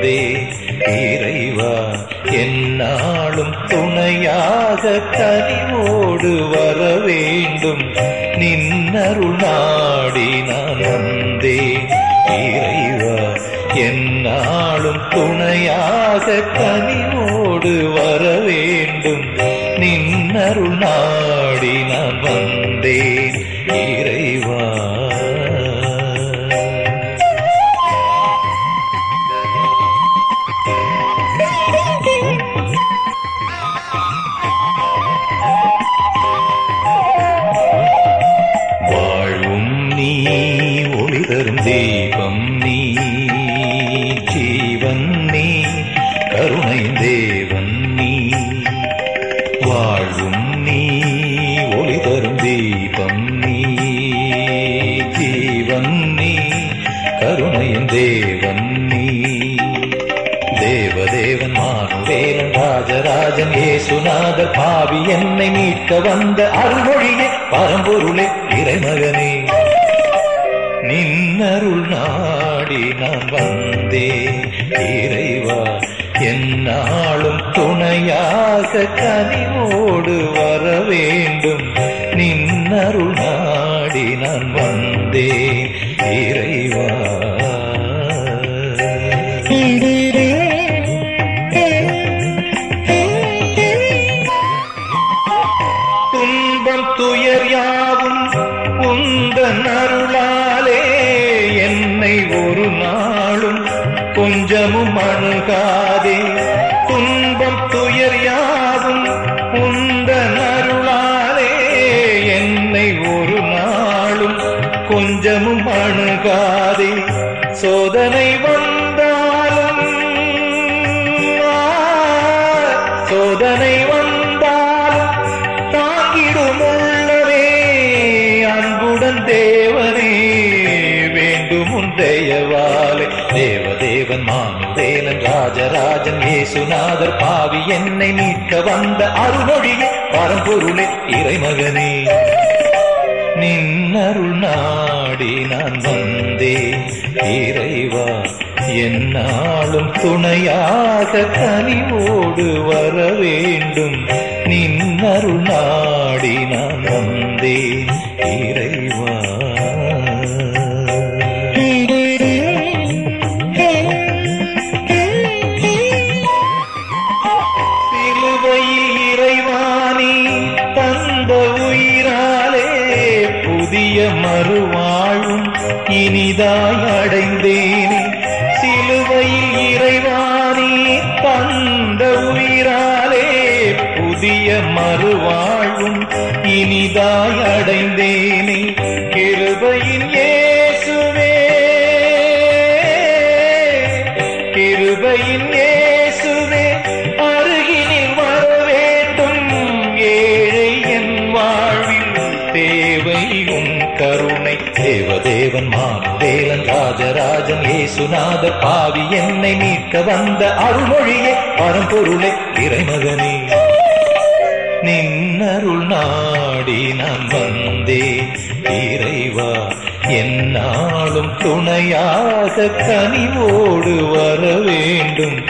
வந்தே இறைவா என்னாலும் துணையாக கனிவோடு வர வேண்டும் நின்னருள் நாடி நான் வந்தேன் இறைவா என்னாலும் துணையாக கனிவோடு வர வேண்டும் நின்னருள் நாடி நான் வந்தேன் இறைவா. வாழும் நீ ஒளி தரும் தீபம் நீ ஜீவன் நீ கருணை தேவன் நீ. வாழும் நீ ஒளி தரும் தீபம் நீ ஜீவன் நீ கருணையின் தேவன் நீ. தேவதேவன் மானுவேலன் ராஜராஜன் ஏசுநாதர் பாவி என்னை மீட்க வந்த அருள்மொழியே பரம்பொருளே இறைமகனே நின்னருள் நாடி நான் வந்தேன் இறைவா என்னாலும் துணையாக கனிவோடு வர வேண்டும் நின்னருள் நாடி நான் வந்தேன் இறைவா. துன்பம் துயர் யாவும் உந்தன் அருளாலே என்னை ஒரு நாளும் கொஞ்சமும் அணுகாதே. துன்பம் துயர் யாவும் உந்தன் அருளாலே என்னை ஒரு நாளும் கொஞ்சமும் அணுகாதே. சோதனை வந்தாலும் சோதனை வந்தாலும் தாங்கிடும் உள்ளவே அன்புடன் தேவனே வேண்டும் தயவாலே. தேவதேவன் மானுவேலன் ராஜராஜன் ஏசுநாதர் பாவி என்னை மீட்க வந்த அருள்மொழியே பரம்பொருளே இறைமகனே நின்னருள் நாடி நான் வந்தேன் இறைவா என்னாலும் துணையாக கனிவோடு வர வேண்டும் நின்னருள் நாடி நான் வந்தேன் இறைவா. சிலுவையில் இறைவானி தந்த உயிராலே புதிய மறுவாழும் இனிதாய் அடைந்தேனே. சிலுவையில் இறைவானி தந்த உயிராலே புதிய மறுவாழும் இனிதாய் அடைந்தேனே. கிருபையின் இயேசுவே கிருபையின் இயேசுவே அருகினில் வர வேண்டும் ஏழை என் வாழ்வில் தேவை உன் கருணை. தேவதேவன் மானுவேலன் ராஜராஜன் ஏசுநாதர் பாவி என்னை மீட்க வந்த அருள்மொழியே பரம்பொருளே இறைமகனே நின்னருள் நாடி நான் வந்தேன் இறைவா என்னாலும் துணையாக கனிவோடு வர வேண்டும்